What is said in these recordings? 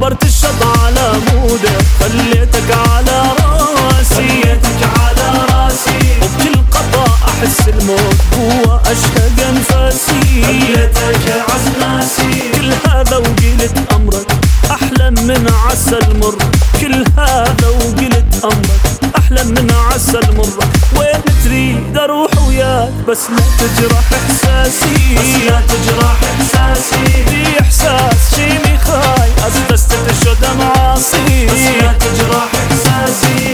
عبرت الشط على مودك خليتك على راسي وبكل قطع أحس الموت هو أشهق أنفاسي خليتك عزناسي كل هذا وقلت أمرك أحلى من عسل مر كل هذا وقلت أمرك أحلى من عسل مر وين تريد أروح وياك بس لا تجرح إحساسي في إحساس شيني خاي أستسدد الشدة معاصي بس لا تجرح إحساسي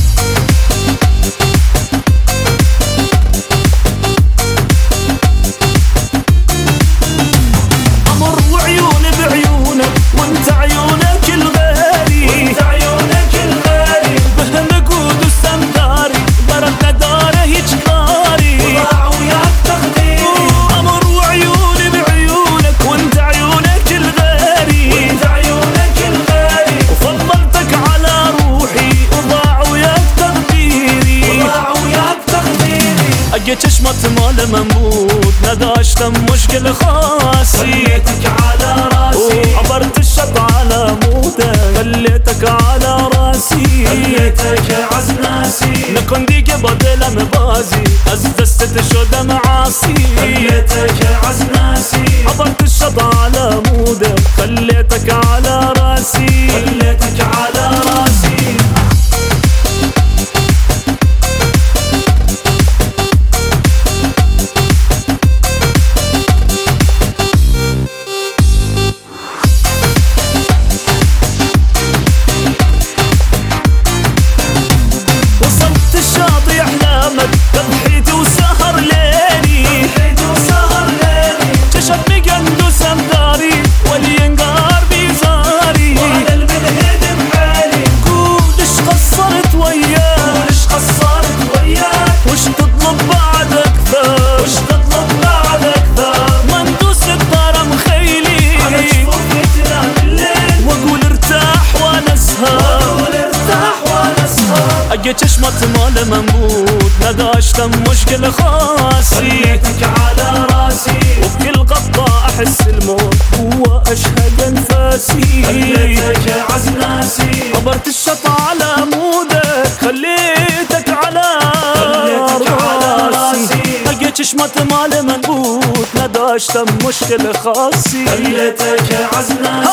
أمر وعيوني بعيونك وانت عيونك الغالي بهم قود السمداري ضربت داره يجباري وضاع وياك تقديري أمر وعيوني بعيونك وانت عيونك الغالي وفضلتك على روحي وضاع وياك تقديري أجيت شمت مال منبوط نداشت مشكل خاصي خليتك على راسي عبرت الشط على مودك خليتك على راسي خليتك عزناسي نكون ديك بدل مبازي أزدست شد معاصي خليتك عزناسي عبرت الشط على مودك خليتك على راسي وصلت الشاطئ أحلامك تضحيت وسهر ليلي كشف مقندس أمداري والينقار بيزاري وعلى البلهد بحالي قول اش قصرت وياك وش تطلب بعد أكثر ما ندوس الدار مخيلي على جفوفي بالليل واقول ارتاح وانا اسهر اجيت شمت مال منبوط نداشت مشكل خاصي خليتك على راسي وبكل قطة أحس الموت هو أشهق أنفاسي خليتك عزناسي عبرت الشط على مودك خليتك على راسي أجيت شمت مال منبوط نداشت مشكل خاصي خليتك عزناسي